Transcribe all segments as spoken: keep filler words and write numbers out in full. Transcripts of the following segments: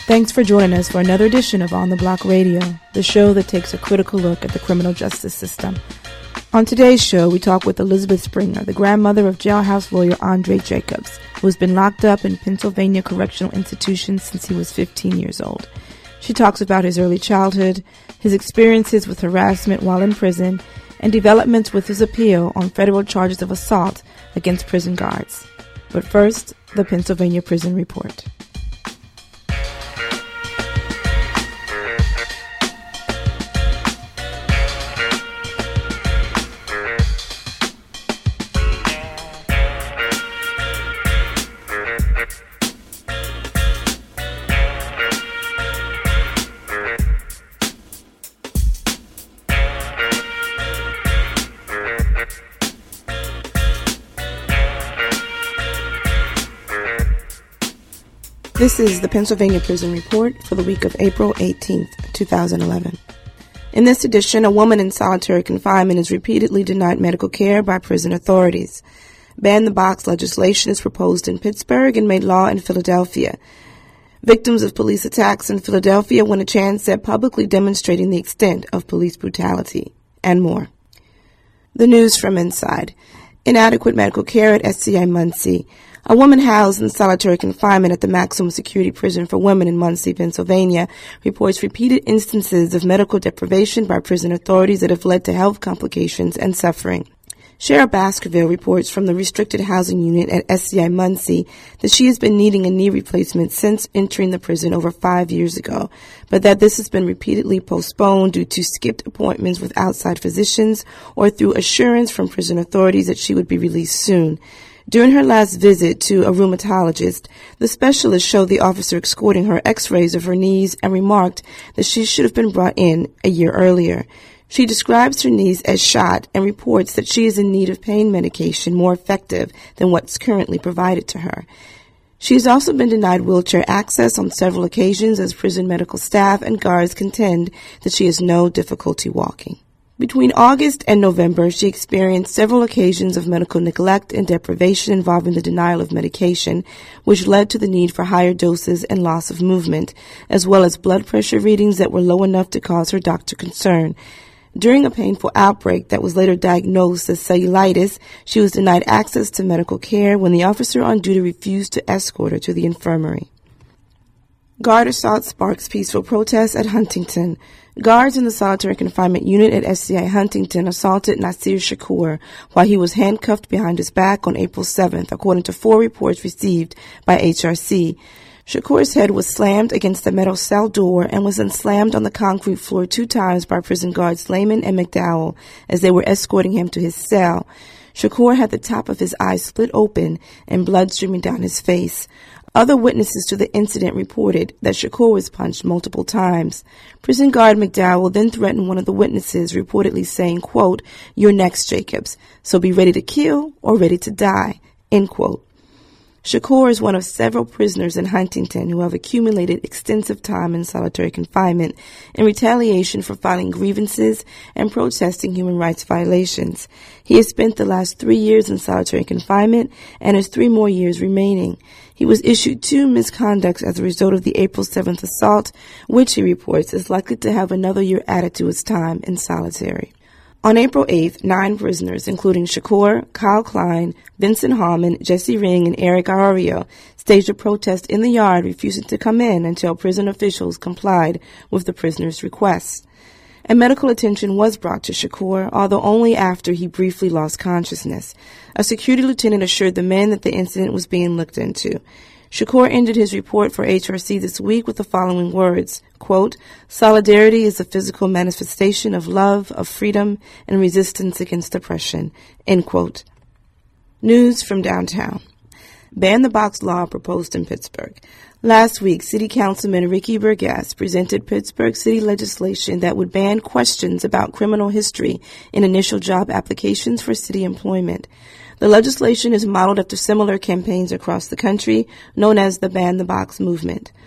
Thanks for joining us for another edition of On the Block Radio, the show that takes a critical look at the criminal justice system. On today's show, we talk with Elizabeth Springer, the grandmother of jailhouse lawyer Andre Jacobs, who has been locked up in Pennsylvania correctional institutions since he was fifteen years old. She talks about his early childhood, his experiences with harassment while in prison, and developments with his appeal on federal charges of assault against prison guards. But first, the Pennsylvania Prison Report. This is the Pennsylvania Prison Report for the week of April eighteenth, twenty eleven. In this edition, a woman in solitary confinement is repeatedly denied medical care by prison authorities. Ban-the-box legislation is proposed in Pittsburgh and made law in Philadelphia. Victims of police attacks in Philadelphia win a chance at publicly demonstrating the extent of police brutality, and more. The news from inside. Inadequate medical care at S C I Muncie. A woman housed in solitary confinement at the maximum security prison for women in Muncie, Pennsylvania, reports repeated instances of medical deprivation by prison authorities that have led to health complications and suffering. Cheryl Baskerville reports from the restricted housing unit at S C I Muncie that she has been needing a knee replacement since entering the prison over five years ago, but that this has been repeatedly postponed due to skipped appointments with outside physicians or through assurance from prison authorities that she would be released soon. During her last visit to a rheumatologist, the specialist showed the officer escorting her x-rays of her knees and remarked that she should have been brought in a year earlier. She describes her knees as shot and reports that she is in need of pain medication more effective than what's currently provided to her. She has also been denied wheelchair access on several occasions as prison medical staff and guards contend that she has no difficulty walking. Between August and November, she experienced several occasions of medical neglect and deprivation involving the denial of medication, which led to the need for higher doses and loss of movement, as well as blood pressure readings that were low enough to cause her doctor concern. During a painful outbreak that was later diagnosed as cellulitis, she was denied access to medical care when the officer on duty refused to escort her to the infirmary. Guard assault sparks peaceful protests at Huntington. Guards in the solitary confinement unit at S C I Huntington assaulted Nasir Shakur while he was handcuffed behind his back on April seventh, according to four reports received by H R C. Shakur's head was slammed against the metal cell door and was then slammed on the concrete floor two times by prison guards Lehman and McDowell as they were escorting him to his cell. Shakur had the top of his eye split open and blood streaming down his face. Other witnesses to the incident reported that Shakur was punched multiple times. Prison guard McDowell then threatened one of the witnesses, reportedly saying, quote, "You're next, Jacobs, so be ready to kill or ready to die," end quote. Shakur is one of several prisoners in Huntington who have accumulated extensive time in solitary confinement in retaliation for filing grievances and protesting human rights violations. He has spent the last three years in solitary confinement and has three more years remaining. He was issued two misconducts as a result of the April seventh assault, which he reports is likely to have another year added to his time in solitary. On April eighth, nine prisoners, including Shakur, Kyle Klein, Vincent Harmon, Jesse Ring, and Eric Arroyo, staged a protest in the yard refusing to come in until prison officials complied with the prisoners' requests. And medical attention was brought to Shakur, although only after he briefly lost consciousness. A security lieutenant assured the men that the incident was being looked into. Shakur ended his report for H R C this week with the following words, quote, "Solidarity is a physical manifestation of love, of freedom, and resistance against oppression," end quote. News from downtown. Ban-the-box law proposed in Pittsburgh. Last week, City Councilman Ricky Burgess presented Pittsburgh city legislation that would ban questions about criminal history in initial job applications for city employment. The legislation is modeled after similar campaigns across the country, known as the Ban the Box movement.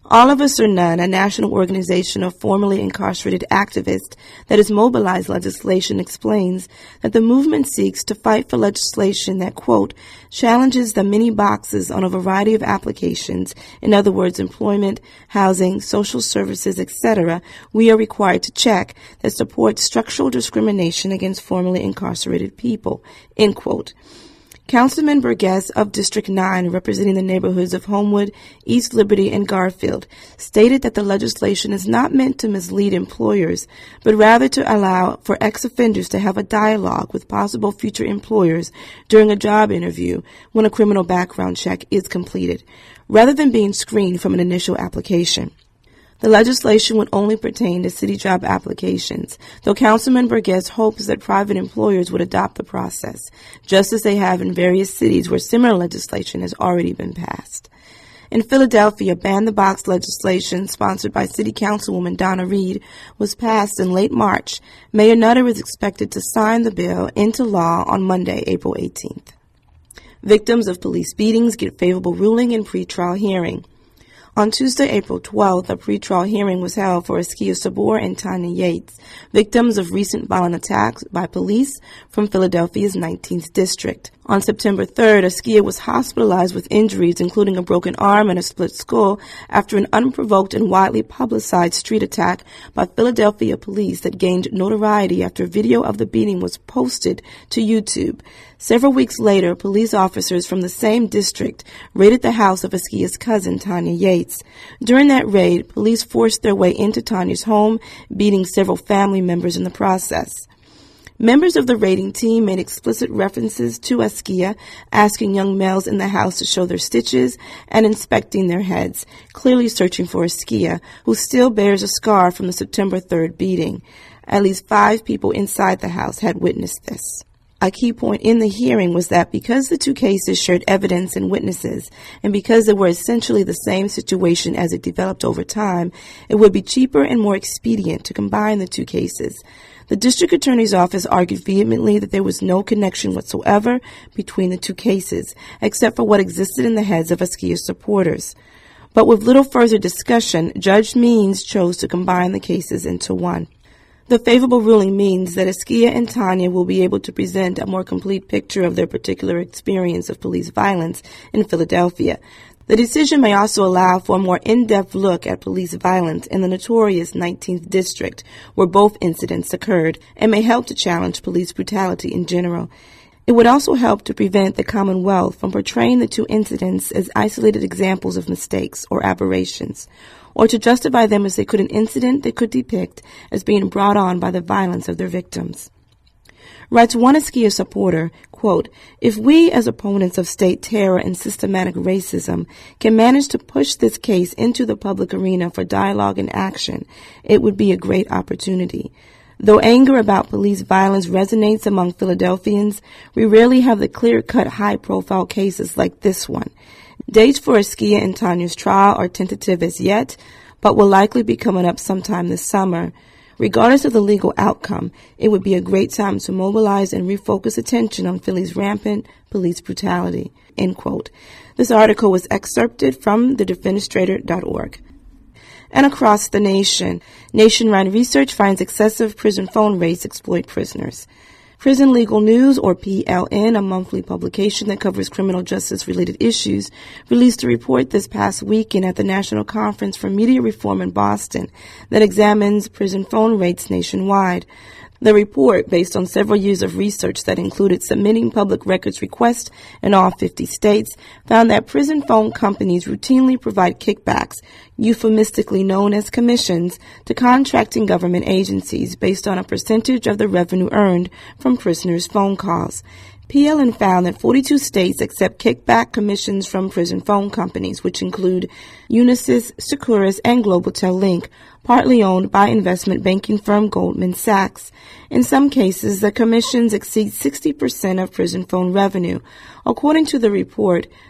All of Us or None, a national organization of formerly incarcerated activists that has mobilized legislation, explains that the movement seeks to fight for legislation that, quote, challenges the many boxes on a variety of applications, in other words, employment, housing, social services, et cetera, we are required to check that support structural discrimination against formerly incarcerated people, end quote. Councilman Burgess of District nine, representing the neighborhoods of Homewood, East Liberty, and Garfield, stated that the legislation is not meant to mislead employers, but rather to allow for ex-offenders to have a dialogue with possible future employers during a job interview when a criminal background check is completed, rather than being screened from an initial application. The legislation would only pertain to city job applications, though Councilman Burgess hopes that private employers would adopt the process, just as they have in various cities where similar legislation has already been passed. In Philadelphia, ban-the-box legislation sponsored by City Councilwoman Donna Reed was passed in late March. Mayor Nutter is expected to sign the bill into law on Monday, April eighteenth. Victims of police beatings get favorable ruling in pretrial hearing. On Tuesday, April twelfth, a pretrial hearing was held for Askia Sabor and Tanya Yates, victims of recent violent attacks by police from Philadelphia's nineteenth district. On September third, Askia was hospitalized with injuries, including a broken arm and a split skull, after an unprovoked and widely publicized street attack by Philadelphia police that gained notoriety after video of the beating was posted to YouTube. Several weeks later, police officers from the same district raided the house of Askia's cousin, Tanya Yates. During that raid, police forced their way into Tanya's home, beating several family members in the process. Members of the raiding team made explicit references to Askia, asking young males in the house to show their stitches and inspecting their heads, clearly searching for Askia, who still bears a scar from the September third beating. At least five people inside the house had witnessed this. A key point in the hearing was that because the two cases shared evidence and witnesses, and because they were essentially the same situation as it developed over time, it would be cheaper and more expedient to combine the two cases. The district attorney's office argued vehemently that there was no connection whatsoever between the two cases, except for what existed in the heads of Askia's supporters. But with little further discussion, Judge Means chose to combine the cases into one. The favorable ruling means that Askia and Tanya will be able to present a more complete picture of their particular experience of police violence in Philadelphia. The decision may also allow for a more in-depth look at police violence in the notorious nineteenth district, where both incidents occurred, and may help to challenge police brutality in general. It would also help to prevent the Commonwealth from portraying the two incidents as isolated examples of mistakes or aberrations, or to justify them as they could an incident they could depict as being brought on by the violence of their victims. Writes one Askia supporter, quote, if we as opponents of state terror and systematic racism can manage to push this case into the public arena for dialogue and action, it would be a great opportunity. Though anger about police violence resonates among Philadelphians, we rarely have the clear-cut high-profile cases like this one. Dates for Askia and Tanya's trial are tentative as yet, but will likely be coming up sometime this summer. Regardless of the legal outcome, it would be a great time to mobilize and refocus attention on Philly's rampant police brutality, end quote. This article was excerpted from the defenestrator dot org. And across the nation, nationwide research finds excessive prison phone rates exploit prisoners. Prison Legal News, or P L N, a monthly publication that covers criminal justice-related issues, released a report this past weekend at the National Conference for Media Reform in Boston that examines prison phone rates nationwide. The report, based on several years of research that included submitting public records requests in all fifty states, found that prison phone companies routinely provide kickbacks, euphemistically known as commissions, to contracting government agencies based on a percentage of the revenue earned from prisoners' phone calls. P L N found that forty-two states accept kickback commissions from prison phone companies, which include Unisys, Securus, and Globaltel Link, partly owned by investment banking firm Goldman Sachs. In some cases, the commissions exceed sixty percent of prison phone revenue. According to the report,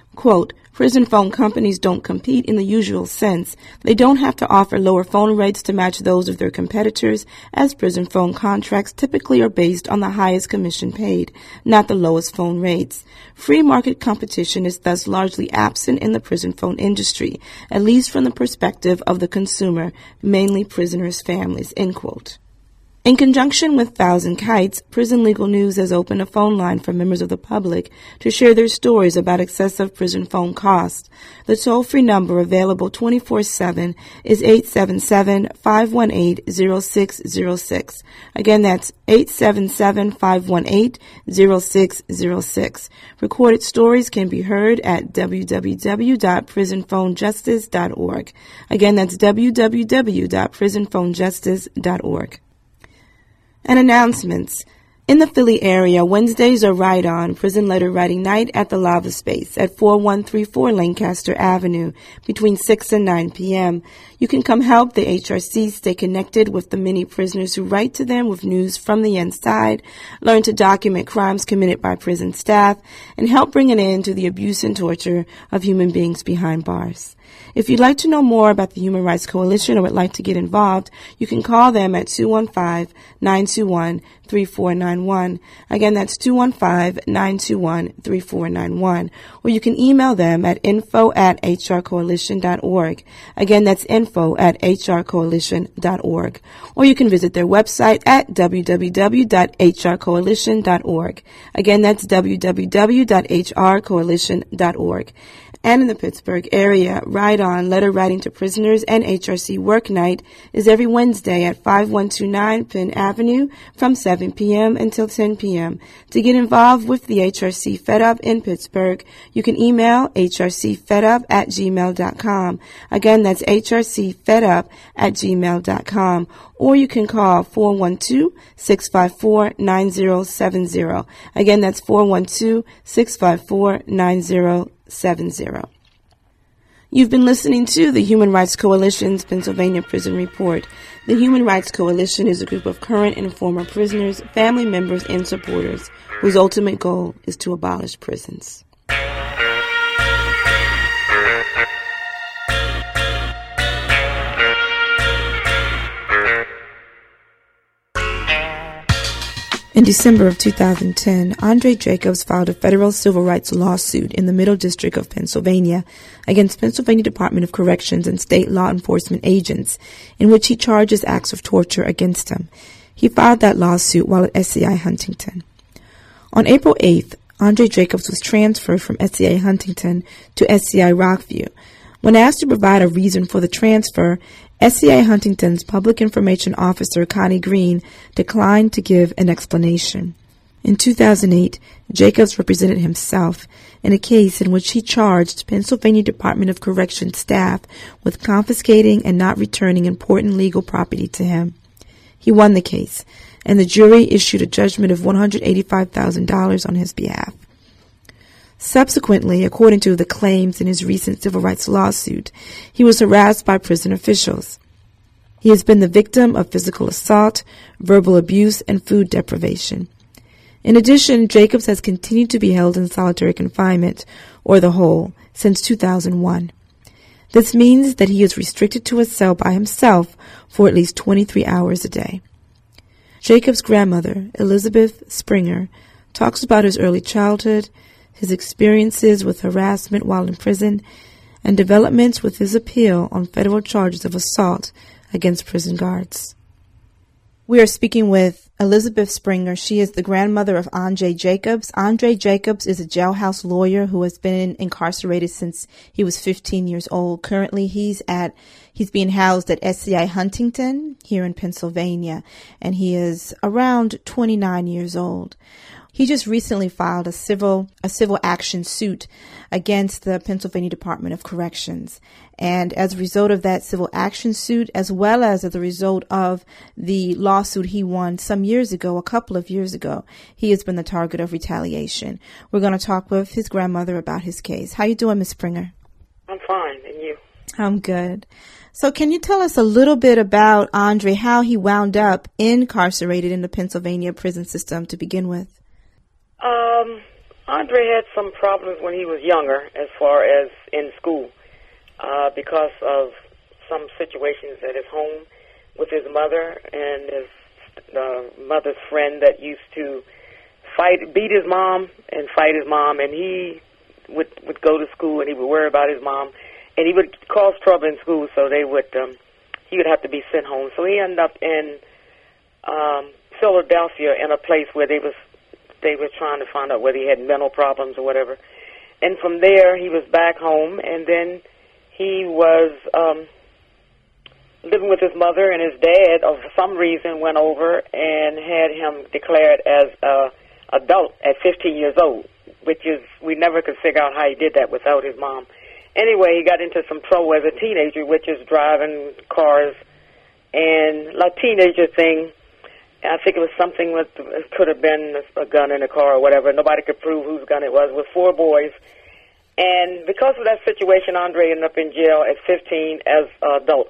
Quote, prison phone companies don't compete in the usual sense. They don't have to offer lower phone rates to match those of their competitors, as prison phone contracts typically are based on the highest commission paid, not the lowest phone rates. Free market competition is thus largely absent in the prison phone industry, at least from the perspective of the consumer, mainly prisoners' families, end quote. In conjunction with Thousand Kites, Prison Legal News has opened a phone line for members of the public to share their stories about excessive prison phone costs. The toll-free number available twenty-four seven is eight seven seven, five one eight, zero six zero six. Again, that's eight seven seven, five one eight, zero six zero six. Recorded stories can be heard at w w w dot prison phone justice dot org. Again, that's w w w dot prison phone justice dot org. And announcements. In the Philly area, Wednesdays are Ride On, Prison Letter Writing Night at the Lava Space at forty-one thirty-four Lancaster Avenue between six and nine p.m. You can come help the H R C stay connected with the many prisoners who write to them with news from the inside, learn to document crimes committed by prison staff, and help bring an end to the abuse and torture of human beings behind bars. If you'd like to know more about the Human Rights Coalition or would like to get involved, you can call them at two one five, nine two one, three four nine one. Again, that's two one five, nine two one, three four nine one. Or you can email them at info at h r coalition dot org. Again, that's info at h r coalition dot org. Or you can visit their website at w w w dot h r coalition dot org. Again, that's w w w dot h r coalition dot org. And in the Pittsburgh area, Ride On, Letter Writing to Prisoners and H R C Work Night is every Wednesday at five one two nine Penn Avenue from seven p.m. until ten p.m. To get involved with the H R C Fed Up in Pittsburgh, you can email h r c fed up at gmail dot com. Again, that's h r c fed up at gmail dot com. Or you can call four one two, six five four, nine zero seven zero. Again, that's four one two, six five four, nine zero seven zero. You've been listening to the Human Rights Coalition's Pennsylvania Prison Report. The Human Rights Coalition is a group of current and former prisoners, family members, and supporters whose ultimate goal is to abolish prisons. In December of two thousand ten, Andre Jacobs filed a federal civil rights lawsuit in the Middle District of Pennsylvania against Pennsylvania Department of Corrections and state law enforcement agents, in which he charges acts of torture against him. He filed that lawsuit while at S C I Huntington. On April eighth, Andre Jacobs was transferred from S C I Huntington to S C I Rockview. When asked to provide a reason for the transfer, S C I Huntington's Public Information Officer, Connie Green, declined to give an explanation. In two thousand eight, Jacobs represented himself in a case in which he charged Pennsylvania Department of Corrections staff with confiscating and not returning important legal property to him. He won the case, and the jury issued a judgment of one hundred eighty-five thousand dollars on his behalf. Subsequently, according to the claims in his recent civil rights lawsuit, he was harassed by prison officials. He has been the victim of physical assault, verbal abuse, and food deprivation. In addition, Jacobs has continued to be held in solitary confinement, or the hole, since two thousand one. This means that he is restricted to a cell by himself for at least twenty-three hours a day. Jacobs' grandmother, Elizabeth Springer, talks about his early childhood, his experiences with harassment while in prison, and developments with his appeal on federal charges of assault against prison guards. We are speaking with Elizabeth Springer. She is the grandmother of Andre Jacobs. Andre Jacobs is a jailhouse lawyer who has been incarcerated since he was fifteen years old. Currently, he's at he's being housed at S C I Huntington here in Pennsylvania, and he is around twenty-nine years old. He just recently filed a civil a civil action suit against the Pennsylvania Department of Corrections. And as a result of that civil action suit, as well as as a result of the lawsuit he won some years ago, a couple of years ago, he has been the target of retaliation. We're going to talk with his grandmother about his case. How you doing, Miss Springer? I'm fine, and you? I'm good. So can you tell us a little bit about Andre, how he wound up incarcerated in the Pennsylvania prison system to begin with? Um, Andre had some problems when he was younger as far as in school uh, because of some situations at his home with his mother and his uh, mother's friend that used to fight, beat his mom and fight his mom, and he would would go to school and he would worry about his mom, and he would cause trouble in school, so they would um, he would have to be sent home. So he ended up in um, Philadelphia in a place where they was they were trying to find out whether he had mental problems or whatever. And from there, he was back home, and then he was um, living with his mother, and his dad, for some reason, went over and had him declared as an adult at fifteen years old, which is, we never could figure out how he did that without his mom. Anyway, he got into some trouble as a teenager, which is driving cars, and like teenager thing, I think it was something with, it could have been a gun in a car or whatever. Nobody could prove whose gun it was, with four boys. And because of that situation, Andre ended up in jail at fifteen as an adult.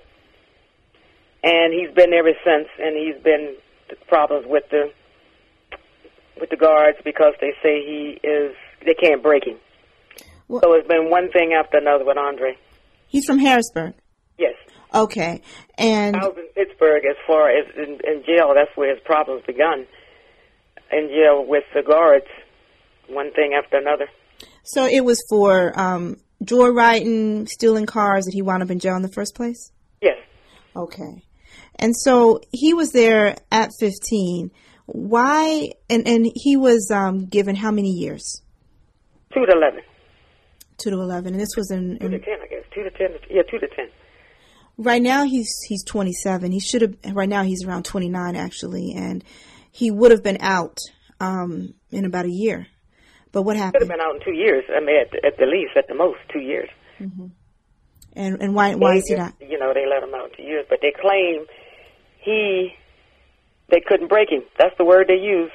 And he's been there ever since, and he's been problems with the with the guards because they say he is, they can't break him. Well, so it's been one thing after another with Andre. He's from Harrisburg? Yes. Okay. And I was in Pittsburgh as far as in, in jail. That's where his problems begun. In jail with the guards, one thing after another. So it was for um, joyriding, stealing cars that he wound up in jail in the first place? Yes. Okay. And so he was there at fifteen. Why? And, and he was um, given how many years? Two to eleven. Two to eleven. And this was in... in two to ten, I guess. Two to ten. Yeah, two to ten. Right now he's he's twenty-seven. He should have. Right now he's around twenty-nine actually, and he would have been out um, in about a year. But what happened? Could have been out in two years. I mean, at, at the least, at the most, two years. Mm-hmm. And and why why they is he just, not? You know, they let him out in two years, but they claim he they couldn't break him. That's the word they use.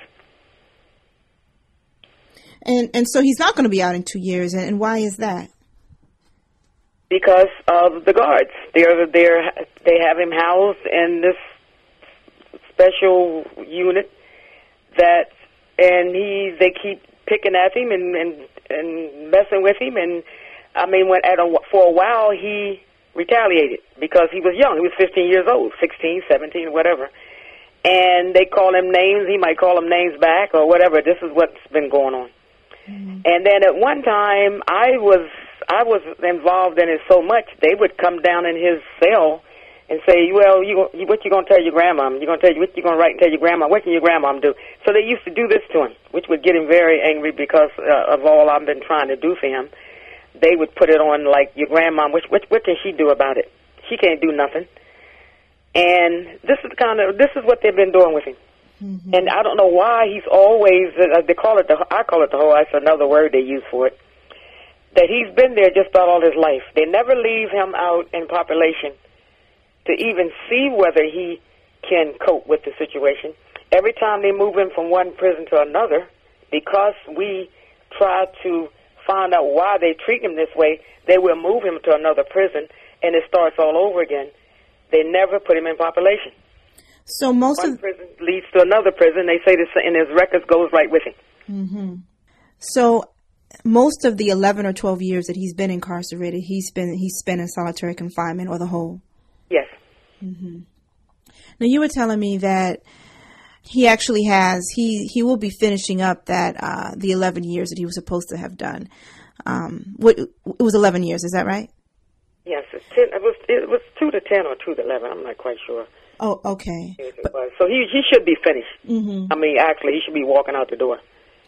And and so he's not going to be out in two years. And, and why is that? Because of the guards. They're, they're, they have him housed in this special unit that, and he, they keep picking at him and, and, and messing with him. And, I mean, when at a, for a while, he retaliated because he was young. He was fifteen years old, sixteen, seventeen, whatever. And they call him names. He might call them names back or whatever. This is what's been going on. Mm-hmm. And then at one time, I was... I was involved in it so much, they would come down in his cell and say, well, you, what you going to tell your grandma? You're going to tell you, what you going to write and tell your grandma? What can your grandma do? So they used to do this to him, which would get him very angry because uh, of all I've been trying to do for him. They would put it on like, your grandma, what, what, what can she do about it? She can't do nothing. And this is kind of, this is what they've been doing with him. Mm-hmm. And I don't know why he's always, uh, they call it the, I call it the whole, that's another word they use for it, that he's been there just about all his life. They never leave him out in population to even see whether he can cope with the situation. Every time they move him from one prison to another, because we try to find out why they treat him this way, they will move him to another prison, and it starts all over again. They never put him in population. So most one of prison leads to another prison. They say this, and his records goes right with him. Mm-hmm. So most of the eleven or twelve years that he's been incarcerated, he's been he's spent in solitary confinement or the whole. Yes. Mm-hmm. Now you were telling me that he actually has he he will be finishing up that uh, the eleven years that he was supposed to have done. Um, what it was eleven years, is that right? Yes, it's ten, it was it was two to ten or two to eleven. I'm not quite sure. Oh, okay. But, so he he should be finished. Mm-hmm. I mean, actually, he should be walking out the door.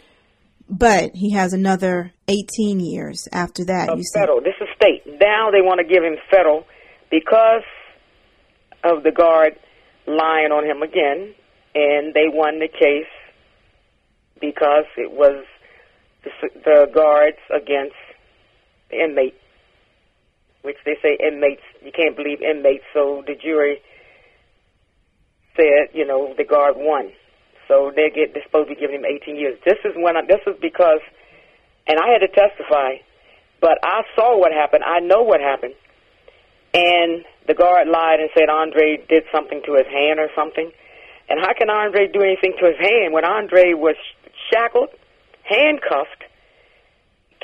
But he has another eighteen years after that. Uh, you said. Federal. This is state. Now they want to give him federal because of the guard lying on him again, and they won the case because it was the, the guards against the inmate, which they say inmates, you can't believe inmates, so the jury said, you know, the guard won. So they get they're supposed to be giving him eighteen years. This is when I, this is because, and I had to testify, but I saw what happened. I know what happened, and the guard lied and said Andre did something to his hand or something. And how can Andre do anything to his hand when Andre was shackled, handcuffed,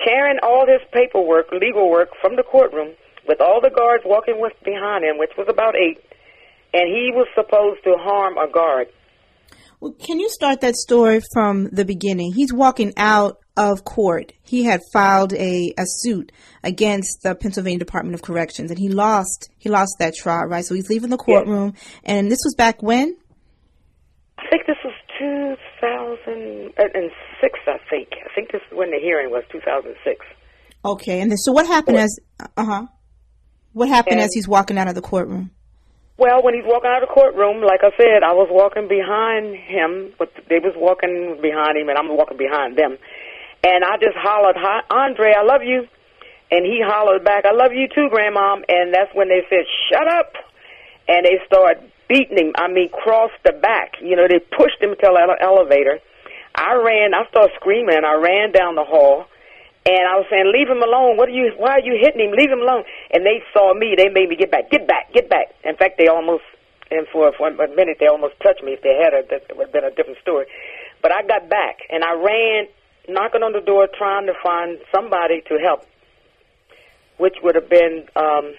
carrying all his paperwork, legal work, from the courtroom with all the guards walking with behind him, which was about eight, and he was supposed to harm a guard. Well, can you start that story from the beginning? He's walking out of court. He had filed a, a suit against the Pennsylvania Department of Corrections, and he lost he lost that trial, right? So he's leaving the courtroom, yes. And this was back when? I think this was two thousand six, I think. I think this is when the hearing was, two thousand six. Okay, and then so what happened What? as, uh-huh, what happened And, as he's walking out of the courtroom? Well, when he's walking out of the courtroom, like I said, I was walking behind him, but they was walking behind him, and I'm walking behind them. And I just hollered, "Hi, Andre, I love you." And he hollered back, "I love you too, Grandmom." And that's when they said, "Shut up." And they started beating him, I mean, cross the back. You know, they pushed him to the ele- elevator. I ran, I started screaming, and I ran down the hall. And I was saying, "Leave him alone. What are you, why are you hitting him? Leave him alone." And they saw me. They made me get back, get back, get back. In fact, they almost, and for, for a minute, they almost touched me. If they had, a, that would have been a different story. But I got back, and I ran, knocking on the door, trying to find somebody to help, which would have been um,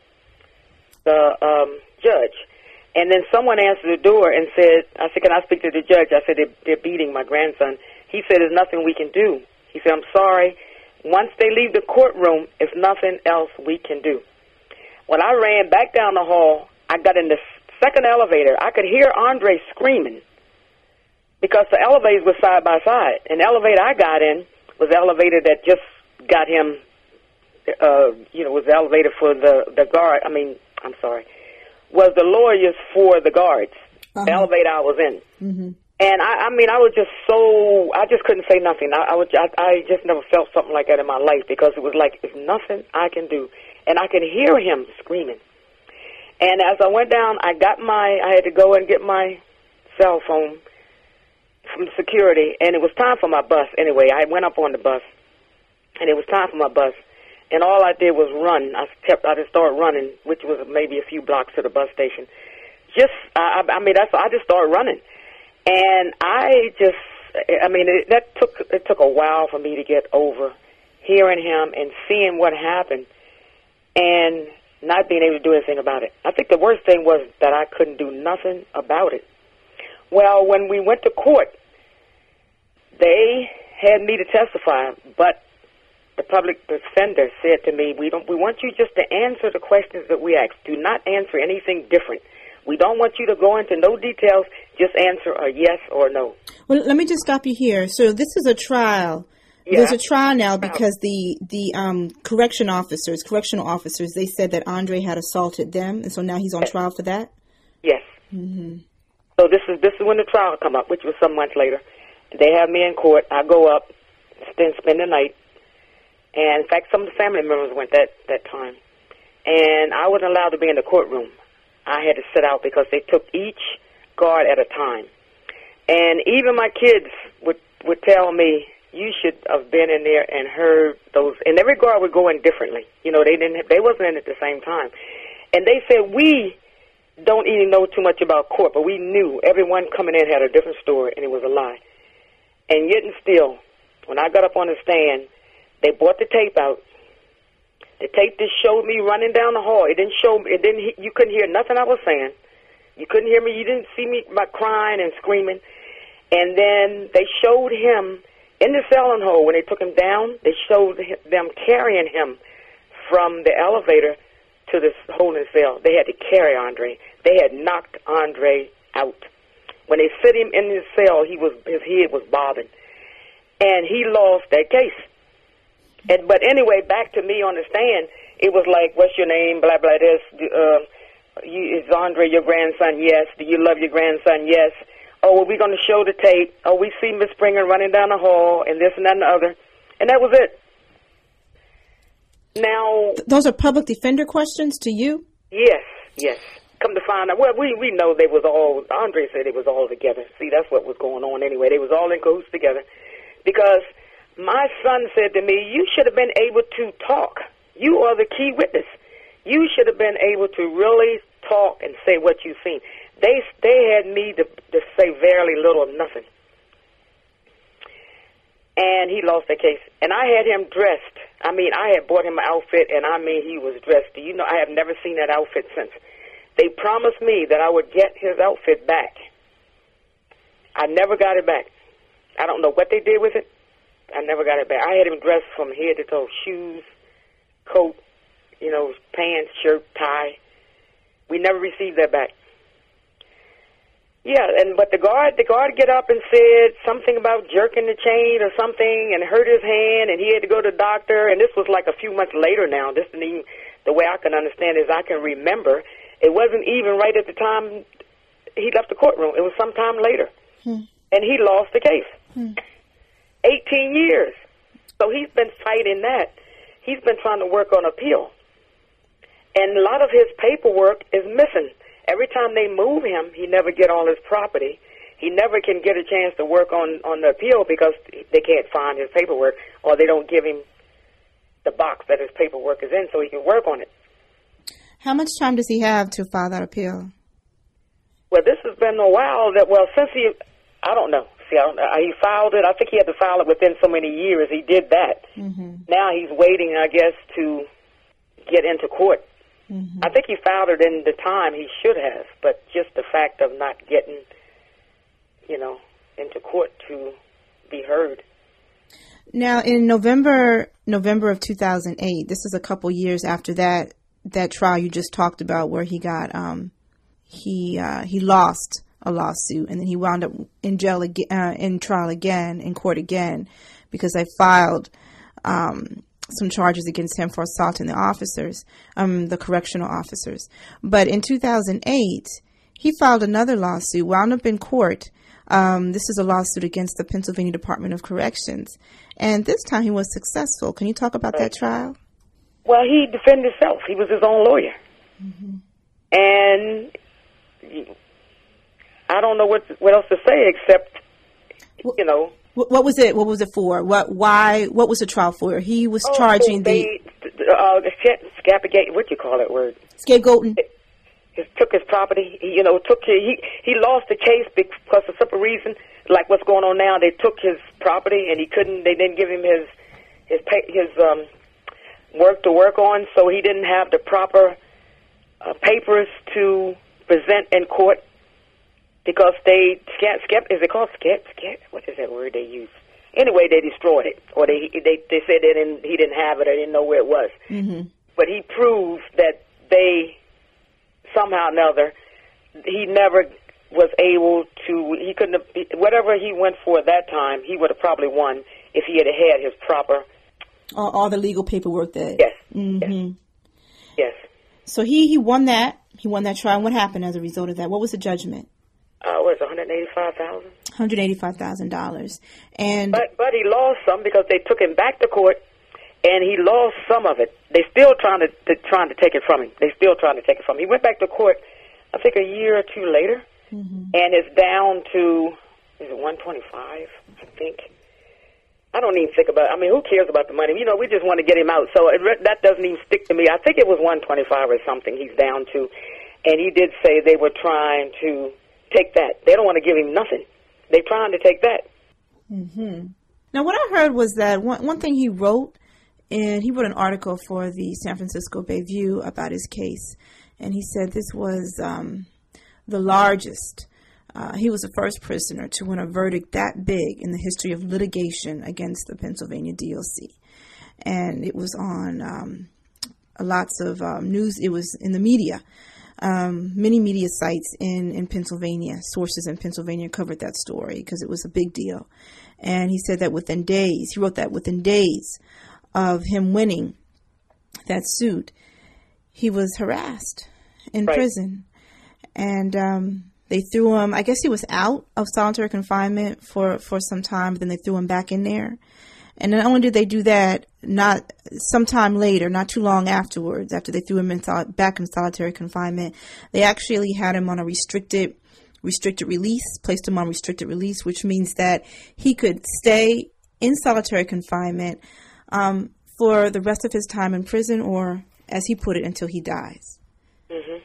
the um, judge. And then someone answered the door and said, I said, "Can I speak to the judge?" I said, they're, they're beating my grandson. He said, "There's nothing we can do." He said, "I'm sorry. Once they leave the courtroom, there's nothing else we can do." When I ran back down the hall, I got in the second elevator. I could hear Andre screaming because the elevators were side by side. And the elevator I got in was the elevator that just got him, uh, you know, was the elevator for the, the guard. I mean, I'm sorry, was the lawyers for the guards, uh-huh. The elevator I was in. Mm-hmm. And I, I mean, I was just so, I just couldn't say nothing. I, I, was, I, I just never felt something like that in my life because it was like, there's nothing I can do. And I could hear him screaming. And as I went down, I got my, I had to go and get my cell phone from security. And it was time for my bus anyway. I went up on the bus, and it was time for my bus. And all I did was run. I kept, I just started running, which was maybe a few blocks to the bus station. Just, I, I mean, that's, I just started running. And I just, I mean, it, that took, it took a while for me to get over hearing him and seeing what happened and not being able to do anything about it. I think the worst thing was that I couldn't do nothing about it. Well, when we went to court, they had me to testify, but the public defender said to me, we don't, we want you just to answer the questions that we ask. Do not answer anything different. We don't want you to go into no details. Just answer a yes or no. Well, let me just stop you here. So this is a trial. Yeah. There's a trial now because the the um, correction officers, correctional officers, they said that Andre had assaulted them, and so now he's on yes. trial for that. Yes. Mm-hmm. So this is this is when the trial come up, which was some months later. They have me in court. I go up, then spend the night, and in fact, some of the family members went that that time, and I wasn't allowed to be in the courtroom. I had to sit out because they took each guard at a time. And even my kids would, would tell me, you should have been in there and heard those. And every guard would go in differently. You know, they didn't, they wasn't in at the same time. And they said, we don't even know too much about court, but we knew everyone coming in had a different story, and it was a lie. And yet and still, when I got up on the stand, they brought the tape out. The tape just showed me running down the hall. It didn't show. It didn't. You couldn't hear nothing I was saying. You couldn't hear me. You didn't see me by crying and screaming. And then they showed him in the cell hole when they took him down. They showed them carrying him from the elevator to this holding cell. They had to carry Andre. They had knocked Andre out. When they sit him in the cell, he was his head was bobbing, and he lost that case. And, but anyway, back to me on the stand, it was like, what's your name, blah, blah, this. Uh, you, is Andre your grandson? Yes. Do you love your grandson? Yes. Oh, well, we're going to show the tape. Oh, we see Miss Springer running down the hall and this and that and the other. And that was it. Now... Those are public defender questions to you? Yes, yes. Come to find out, well, we, we know they was all, Andre said it was all together. See, that's what was going on anyway. They was all in cahoots together. Because... my son said to me, you should have been able to talk. You are the key witness. You should have been able to really talk and say what you've seen. They they had me to, to say very little or nothing. and he lost the case. And I had him dressed. I mean, I had bought him an outfit, and I mean, he was dressed. Do you know, I have never seen that outfit since. They promised me that I would get his outfit back. I never got it back. I don't know what they did with it. I never got it back. I had him dressed from head to toe, shoes, coat, you know, pants, shirt, tie. We never received that back. Yeah, and but the guard, the guard get up and said something about jerking the chain or something, and hurt his hand, and he had to go to the doctor. And this was like a few months later. Now, this isn't even the way I can understand is I can remember. It wasn't even right at the time he left the courtroom. It was sometime later, hmm. and he lost the case. Hmm. Eighteen years. So he's been fighting that. He's been trying to work on appeal, and a lot of his paperwork is missing. Every time they move him, he never get all his property. He never can get a chance to work on, on the appeal because they can't find his paperwork, or they don't give him the box that his paperwork is in so he can work on it. How much time does he have to file that appeal? Well, this has been a while. That well, since he, I don't know. See, I don't know. He filed it. I think he had to file it within so many years. He did that. Mm-hmm. Now he's waiting, I guess, to get into court. Mm-hmm. I think he filed it in the time he should have, but just the fact of not getting, you know, into court to be heard. Now, in November, November of two thousand eight, this is a couple years after that that trial you just talked about, where he got um, he uh, he lost a lawsuit, and then he wound up in jail again, uh, in trial again, in court again, because they filed Um, some charges against him for assaulting the officers, um, the correctional officers. But in two thousand eight, he filed another lawsuit, wound up in court. Um, this is a lawsuit against the Pennsylvania Department of Corrections. And this time he was successful. Can you talk about that trial? Well, he defended himself. He was his own lawyer. Mm-hmm. And I don't know what what else to say except, you know, What was it? What was it for? What? Why? What was the trial for? He was oh, charging they, the uh, scapagate. What do you call that word? Scapegoating. He took his property. He, you know, took he he lost the case because of simple reason, like what's going on now. They took his property and he couldn't. They didn't give him his his pay, his um, work to work on, so he didn't have the proper uh, papers to present in court. Because they, scap, scap, is it called scap, scap? What is that word they use? Anyway, they destroyed it. Or they they, they said they didn't, he didn't have it or didn't know where it was. Mm-hmm. But he proved that they, somehow or another, he never was able to, he couldn't have, whatever he went for at that time, he would have probably won if he had had his proper. All, all the legal paperwork that. Yes. Mm-hmm. Yes. So he, he won that. He won that trial. What happened as a result of that? What was the judgment? Uh, what is it, one hundred eighty-five thousand dollars? one hundred eighty-five thousand dollars. And but but he lost some because they took him back to court, and he lost some of it. They still trying to, to trying to take it from him. They still trying to take it from him. He went back to court, I think a year or two later, mm-hmm. and it's down to is it one twenty-five? I think. I don't even think about it. I mean, who cares about the money? You know, we just want to get him out. So it, that doesn't even stick to me. I think it was one twenty-five or something he's down to, and he did say they were trying to take that. They don't want to give him nothing. They're trying to take that. Mm-hmm. Now, what I heard was that one, one thing he wrote, and he wrote an article for the San Francisco Bay View about his case, and he said this was um, the largest. Uh, he was the first prisoner to win a verdict that big in the history of litigation against the Pennsylvania D O C. And it was on um, lots of um, news. It was in the media. Um, many media sites in, in Pennsylvania, sources in Pennsylvania covered that story because it was a big deal. And he said that within days, he wrote that within days of him winning that suit, he was harassed in right. prison. And um, they threw him, I guess he was out of solitary confinement for, for some time, but then they threw him back in there. And not only did they do that, not sometime later, not too long afterwards, after they threw him in sol- back in solitary confinement, they actually had him on a restricted restricted release, placed him on restricted release, which means that he could stay in solitary confinement um, for the rest of his time in prison, or, as he put it, until he dies. Mm-hmm.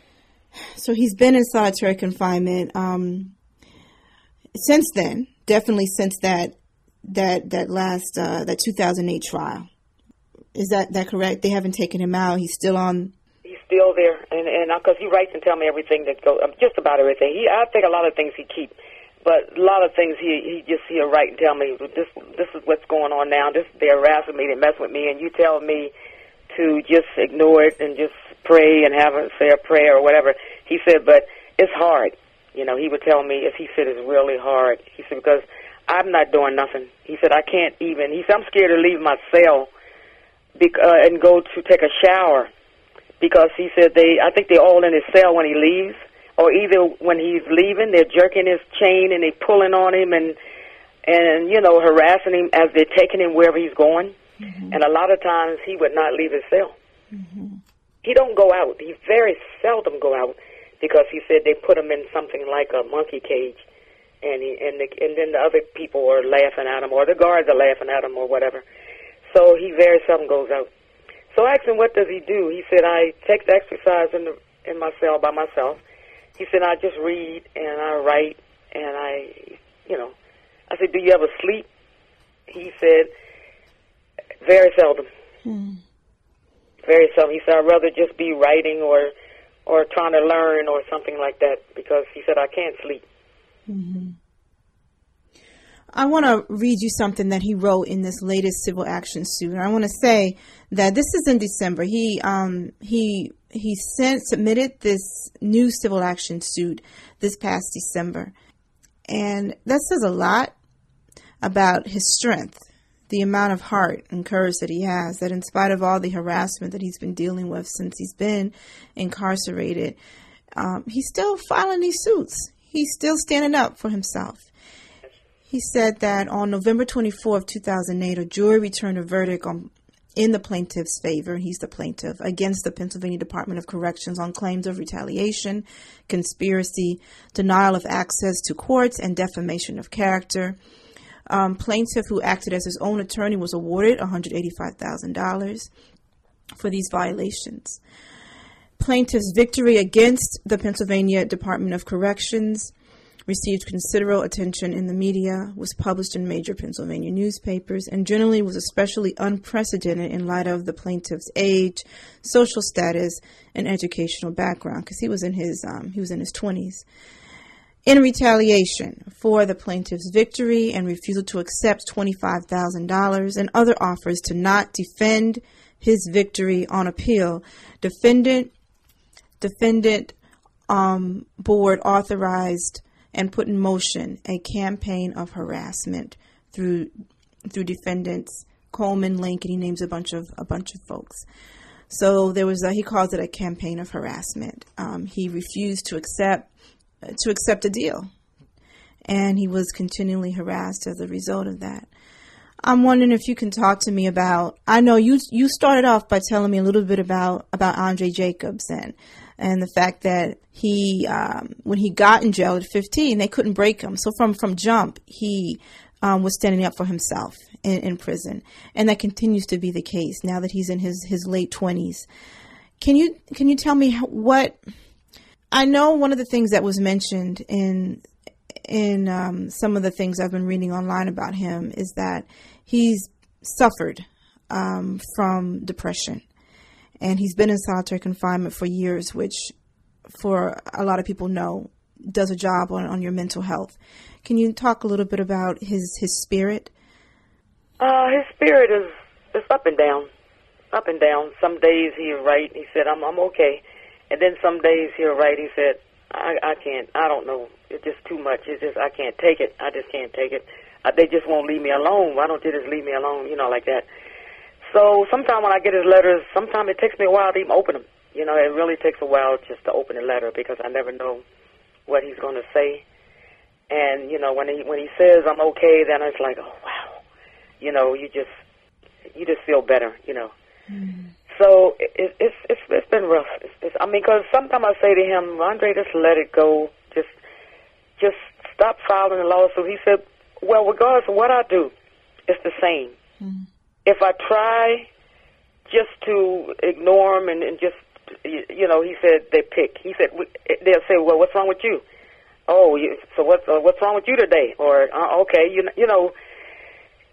So he's been in solitary confinement um, since then, definitely since that that that last uh, that two thousand eight trial. Is that that correct? They haven't taken him out. He's still on. He's still there, and and because he writes and tell me everything that goes, um, just about everything. He, I think a lot of things he keeps, but a lot of things he he just he'll write and tell me this this is what's going on now. This they're harassing me, they mess with me, and you tell me to just ignore it and just pray and have a say a prayer or whatever. He said, but it's hard. You know, he would tell me if he said it's really hard. He said because I'm not doing nothing. He said I can't even. He said I'm scared to leave my cell bec- uh, and go to take a shower. Because he said they, I think they're all in his cell when he leaves, or either when he's leaving, they're jerking his chain and they pulling on him and, and you know, harassing him as they're taking him wherever he's going. Mm-hmm. And a lot of times he would not leave his cell. Mm-hmm. He don't go out. He very seldom go out because he said they put him in something like a monkey cage, and he, and the, and then the other people are laughing at him, or the guards are laughing at him, or whatever. So he very seldom goes out. So I asked him, what does he do? He said, I take the exercise in the in my cell by myself. He said, I just read and I write and I, you know. I said, do you ever sleep? He said, very seldom. Hmm. Very seldom. He said, I'd rather just be writing or or trying to learn or something like that because he said, I can't sleep. Mm-hmm. I want to read you something that he wrote in this latest civil action suit. And I want to say that this is in December. He um he he sent submitted this new civil action suit this past December, and that says a lot about his strength, the amount of heart and courage that he has. That in spite of all the harassment that he's been dealing with since he's been incarcerated, um, he's still filing these suits. He's still standing up for himself. He said that on November twenty-fourth, two thousand eight, a jury returned a verdict on, in the plaintiff's favor, he's the plaintiff, against the Pennsylvania Department of Corrections on claims of retaliation, conspiracy, denial of access to courts, and defamation of character. Um, plaintiff, who acted as his own attorney, was awarded one hundred eighty-five thousand dollars for these violations. Plaintiff's victory against the Pennsylvania Department of Corrections received considerable attention in the media, was published in major Pennsylvania newspapers, and generally was especially unprecedented in light of the plaintiff's age, social status, and educational background, because he was in his um, he was in his twenties. In retaliation for the plaintiff's victory and refusal to accept twenty-five thousand dollars and other offers to not defend his victory on appeal, defendant defendant um, board authorized and put in motion a campaign of harassment through through defendants Coleman, Link, and he names a bunch of a bunch of folks. So there was a, he calls it a campaign of harassment. Um, he refused to accept to accept a deal, and he was continually harassed as a result of that. I'm wondering if you can talk to me about. I know you you started off by telling me a little bit about about Andre Jacobs and. And the fact that he, um, when he got in jail at fifteen, they couldn't break him. So from, from jump, he um, was standing up for himself in, in prison. And that continues to be the case now that he's in his, his late twenties. Can you can you tell me what, I know one of the things that was mentioned in in um, some of the things I've been reading online about him is that he's suffered um, from depression. And he's been in solitary confinement for years, which for a lot of people know does a job on, on your mental health. Can you talk a little bit about his, his spirit? Uh, his spirit is, is up and down, up and down. Some days he'll write, he said, I'm I'm okay. And then some days he'll write, he said, I, I can't, I don't know. It's just too much. It's just, I can't take it. I just can't take it. Uh, they just won't leave me alone. Why don't you just leave me alone? You know, like that. So sometimes when I get his letters, sometimes it takes me a while to even open them. You know, it really takes a while just to open a letter because I never know what he's going to say. And, you know, when he when he says I'm okay, then it's like, oh, wow. You know, you just you just feel better, you know. Mm. So it, it's, it's it's been rough. It's, it's, I mean, because sometimes I say to him, Andre, just let it go. Just, just stop filing the lawsuit. He said, well, regardless of what I do, it's the same. Mm. If I try just to ignore them and, and just, you know, he said they pick. He said they'll say, well, what's wrong with you? Oh, you, so what's uh, what's wrong with you today? Or uh, okay, you you know,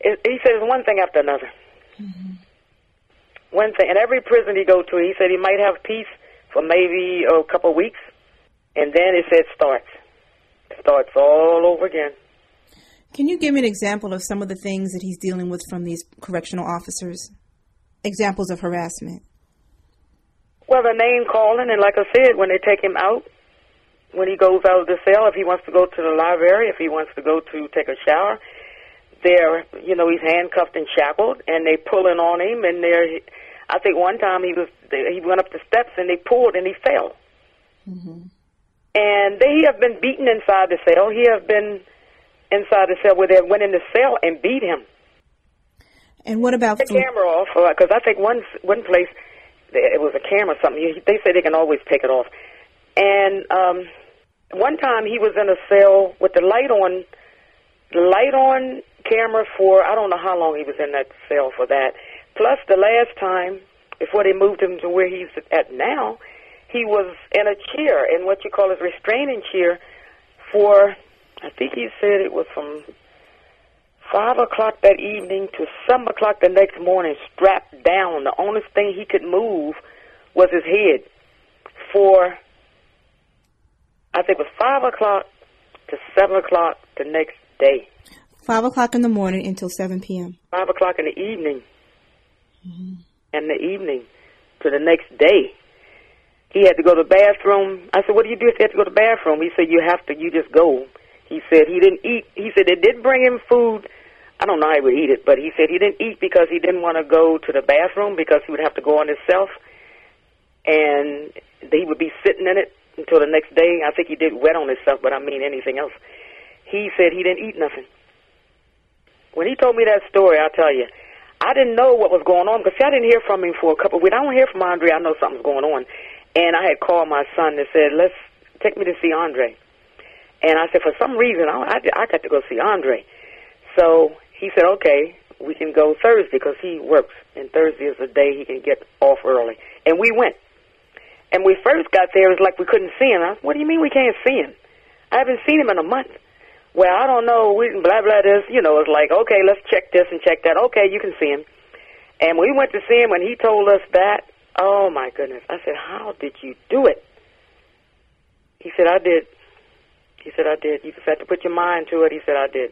it, he said it's one thing after another. Mm-hmm. One thing. And every prison he go to, he said he might have peace for maybe oh, a couple of weeks, and then he said it starts. It starts all over again. Can you give me an example of some of the things that he's dealing with from these correctional officers? Examples of harassment. Well, the name calling, and like I said, when they take him out, when he goes out of the cell, if he wants to go to the library, if he wants to go to take a shower, they're, you know, he's handcuffed and shackled, and they pulling on him, and they're, I think one time he was, he went up the steps, and they pulled, and he fell. Mm-hmm. And they have been beaten inside the cell. He have been inside the cell where they went in the cell and beat him. And what about the camera off? Because I think one one place it was a camera or something. They say they can always take it off. And um, one time he was in a cell with the light on, light on camera for I don't know how long he was in that cell for that. Plus the last time before they moved him to where he's at now, he was in a chair, in what you call a restraining chair, for, I think he said it was from five o'clock that evening to seven o'clock the next morning, strapped down. The only thing he could move was his head for, I think it was five o'clock to seven o'clock the next day. Five o'clock in the morning until seven p.m. Five o'clock in the evening. Mm-hmm. In the evening to the next day. He had to go to the bathroom. I said, what do you do if you have to go to the bathroom? He said, you have to, you just go. He said he didn't eat. He said they did bring him food. I don't know how he would eat it, but he said he didn't eat because he didn't want to go to the bathroom because he would have to go on himself, and he would be sitting in it until the next day. I think he did wet on himself, but I mean anything else. He said he didn't eat nothing. When he told me that story, I'll tell you, I didn't know what was going on because I didn't hear from him for a couple of weeks. I don't hear from Andre. I know something's going on. And I had called my son and said, let's take me to see Andre. And I said, for some reason, I, I got to go see Andre. So he said, okay, we can go Thursday because he works. And Thursday is the day he can get off early. And we went. And we first got there, it was like we couldn't see him. I said, what do you mean we can't see him? I haven't seen him in a month. Well, I don't know, we blah, blah, this. You know, it's like, okay, let's check this and check that. Okay, you can see him. And we went to see him, and he told us that. Oh, my goodness. I said, how did you do it? He said, I did. He said, I did. You just had to put your mind to it. He said, I did.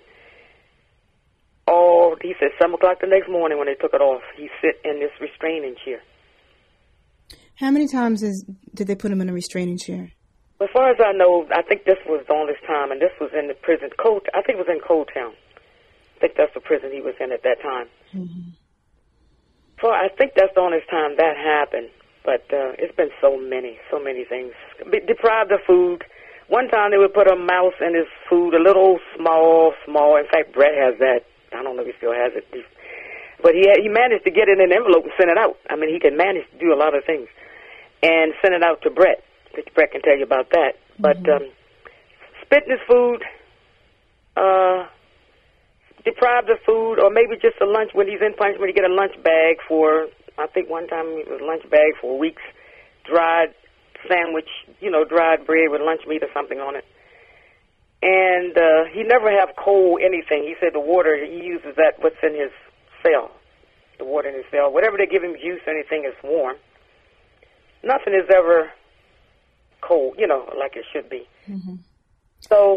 Oh, he said, seven o'clock the next morning when they took it off, he sit in this restraining chair. How many times is, did they put him in a restraining chair? As far as I know, I think this was the longest time, and this was in the prison. Cold, I think it was in Cold Town. I think that's the prison he was in at that time. Mm-hmm. So I think that's the only time that happened. But uh, it's been so many, so many things. Be deprived of food. One time they would put a mouse in his food, a little small, small. In fact, Brett has that. I don't know if he still has it. But he had, he managed to get it in an envelope and send it out. I mean, he can manage to do a lot of things. And send it out to Brett. Brett can tell you about that. Mm-hmm. But um, spitting his food, uh, deprived of food, or maybe just a lunch. When he's in punishment, he get a lunch bag for, I think one time it was a lunch bag for weeks, dried sandwich, you know, dried bread with lunch meat or something on it. And uh, he never have cold anything. He said the water, he uses that, what's in his cell, the water in his cell. Whatever they give him juice, anything is warm. Nothing is ever cold, you know, like it should be. Mm-hmm. So,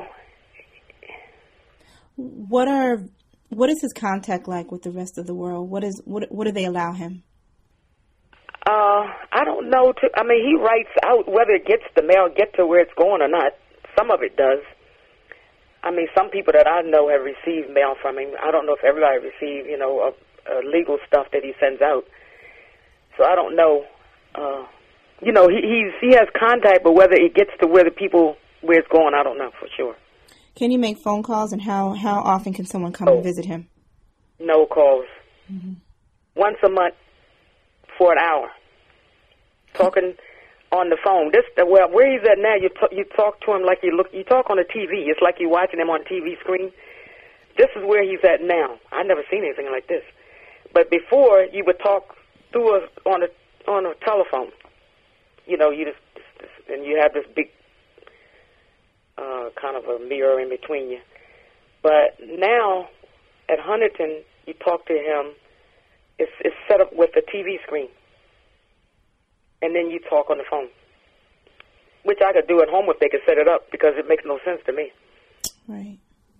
what are what is his contact like with the rest of the world? What is what what do they allow him? Uh, I don't know. To, I mean, he writes out whether it gets the mail, get to where it's going or not. Some of it does. I mean, some people that I know have received mail from him. I don't know if everybody received, you know, uh, uh, legal stuff that he sends out. So I don't know. Uh, you know, he he's, he has contact, but whether it gets to where the people, where it's going, I don't know for sure. Can you make phone calls, and how, how often can someone come oh. and visit him? No calls. Mm-hmm. Once a month for an hour. Talking on the phone. This well, where he's at now, you t you talk to him like you look. You talk on a T V. It's like you're watching him on a T V screen. This is where he's at now. I've never seen anything like this. But before, you would talk through a, on a on a telephone. You know, you just, just and you have this big uh, kind of a mirror in between you. But now at Huntington, you talk to him. It's, it's set up with a T V screen. And then you talk on the phone, which I could do at home if they could set it up, because it makes no sense to me. Right.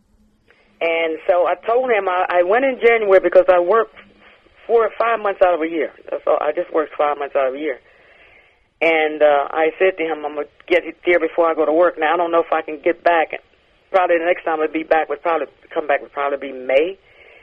And so I told him I, I went in January because I worked four or five months out of a year. That's all. I just worked five months out of a year. And uh, I said to him, I'm going to get there before I go to work. Now, I don't know if I can get back. Probably the next time I'd be back would probably come back would probably be May.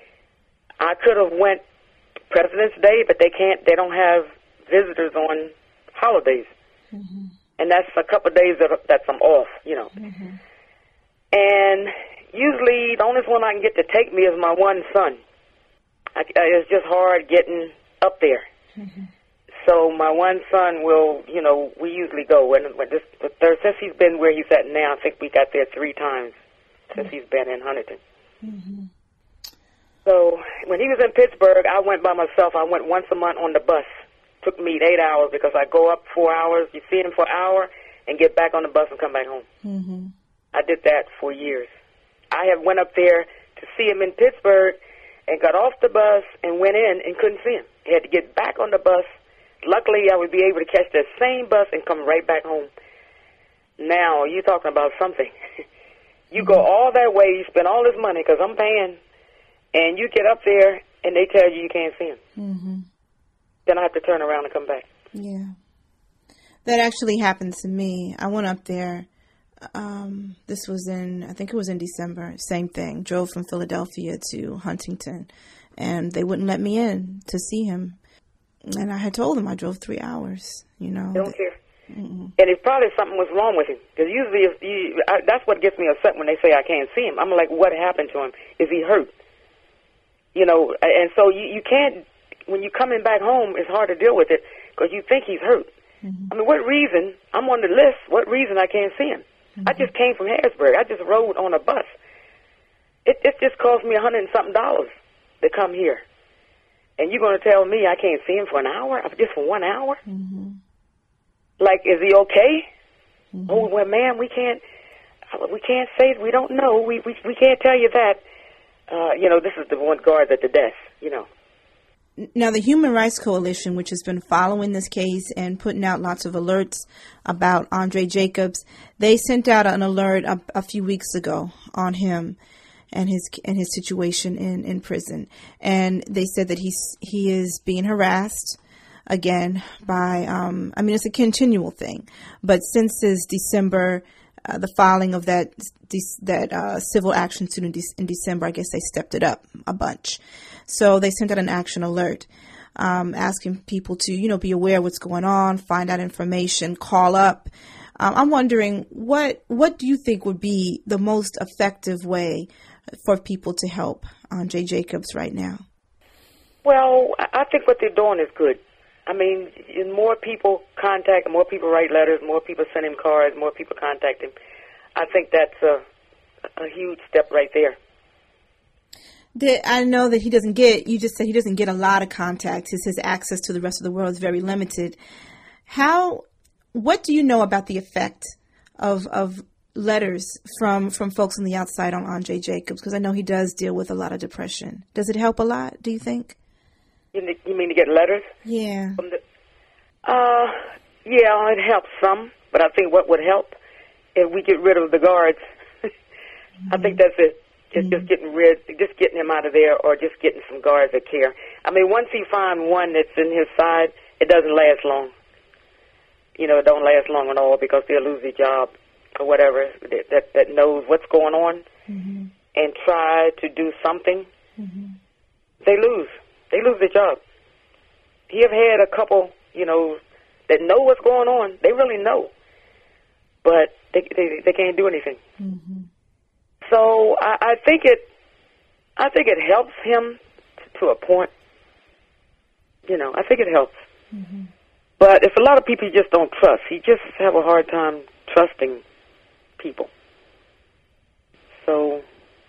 I could have went President's Day, but they can't. They don't have visitors on holidays. Mm-hmm. And that's a couple of days that that's I'm off, you know. Mm-hmm. And usually the only one I can get to take me is my one son. I, it's just hard getting up there. Mm-hmm. So my one son will, you know, we usually go. When, when this, there, since he's been where he's at now, I think we got there three times since mm-hmm. he's been in Huntington. Mm-hmm. So when he was in Pittsburgh, I went by myself. I went once a month on the bus. Took me eight hours because I go up four hours, you see him for an hour, and get back on the bus and come back home. Mm-hmm. I did that for years. I have went up there to see him in Pittsburgh and got off the bus and went in and couldn't see him. I had to get back on the bus. Luckily, I would be able to catch that same bus and come right back home. Now, you're talking about something. You go all that way, you spend all this money because I'm paying, and you get up there and they tell you you can't see him. Mm-hmm. Then I have to turn around and come back. Yeah. That actually happened to me. I went up there. Um, this was in, I think it was in December. Same thing. Drove from Philadelphia to Huntington, and they wouldn't let me in to see him. And I had told them I drove three hours, you know. They don't care. Mm-mm. And it's probably something was wrong with him. Because usually, if you, I, that's what gets me upset when they say I can't see him. I'm like, what happened to him? Is he hurt? You know, and so you, you can't, when you're coming back home, it's hard to deal with it because you think he's hurt. Mm-hmm. I mean, what reason, I'm on the list, what reason I can't see him? Mm-hmm. I just came from Harrisburg. I just rode on a bus. It, it just cost me a hundred and something dollars to come here. And you're going to tell me I can't see him for an hour, just for one hour? Mm-hmm. Like, is he okay? Mm-hmm. Oh, well, ma'am, we can't, we can't say, we don't know. We, we, we can't tell you that. Uh, you know, this is the one guard at the desk, you know. Now, the Human Rights Coalition, which has been following this case and putting out lots of alerts about Andre Jacobs, they sent out an alert a, a few weeks ago on him and his and his situation in, in prison. And they said that he's he is being harassed again by, um, I mean, it's a continual thing. But since his December, uh, the filing of that that uh, civil action suit in, De- in December, I guess they stepped it up a bunch. So they sent out an action alert, um, asking people to, you know, be aware of what's going on, find out information, call up. Um, I'm wondering, what what do you think would be the most effective way for people to help Andre Jacobs right now? Well, I think what they're doing is good. I mean, more people contact, more people write letters, more people send him cards, more people contact him. I think that's a, a huge step right there. I know that he doesn't get, you just said he doesn't get a lot of contact. His, his access to the rest of the world is very limited. How, what do you know about the effect of of letters from, from folks on the outside on Andre Jacobs? Because I know he does deal with a lot of depression. Does it help a lot, do you think? You mean to get letters? Yeah. From the, uh, yeah, it helps some, but I think what would help if we get rid of the guards. mm-hmm. I think that's it. Just, mm-hmm. just getting rid, just getting him out of there, or just getting some guards that care. I mean, once he finds one that's in his side, it doesn't last long. You know, it don't last long at all because they'll lose their job or whatever. That that, that knows what's going on mm-hmm. and try to do something. Mm-hmm. They lose. They lose their job. He have had a couple, you know, that know what's going on. They really know, but they they, they can't do anything. Mm-hmm. So I, I think it, I think it helps him to, to a point. You know, I think it helps. Mm-hmm. But if a lot of people you just don't trust, he just have a hard time trusting people. So.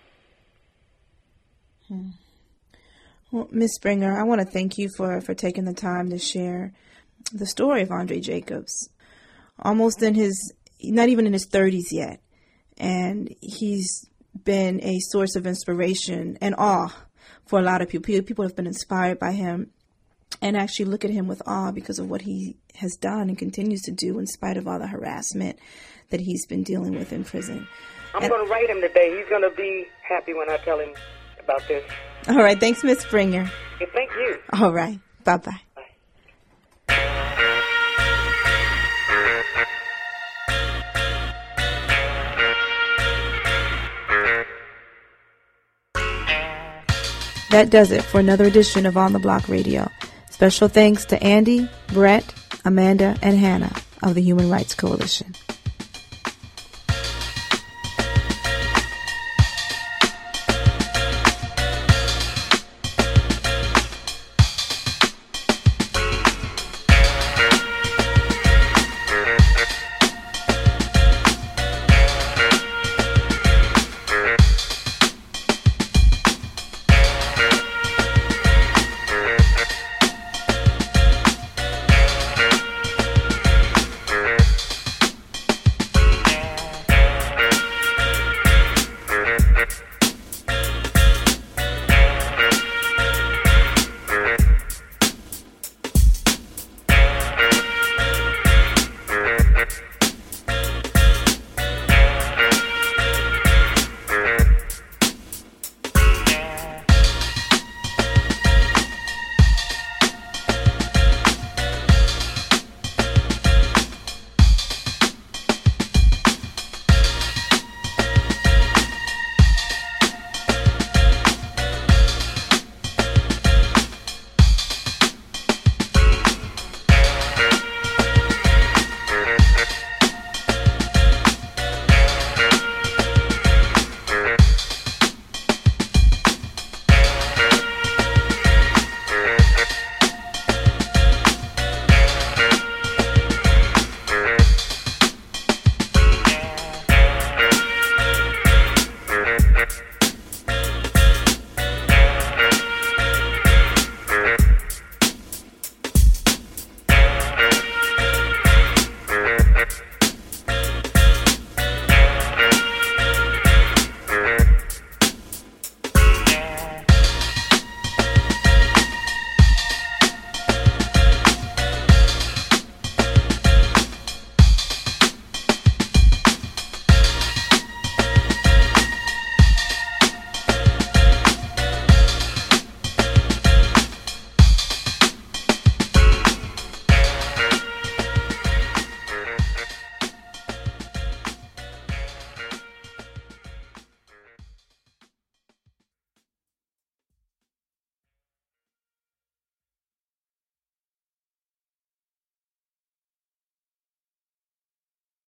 Hmm. Well, Miz Springer, I want to thank you for, for taking the time to share the story of Andre Jacobs. Almost in his, not even in his thirties yet. And he's been a source of inspiration and awe for a lot of people. People have been inspired by him and actually look at him with awe because of what he has done and continues to do in spite of all the harassment that he's been dealing with in prison. I'm going to write him today. He's going to be happy when I tell him about this. All right. Thanks, Miz Springer. Okay, thank you. All right. Bye-bye. Bye. That does it for another edition of On the Block Radio. Special thanks to Andy, Brett, Amanda, and Hannah of the Human Rights Coalition.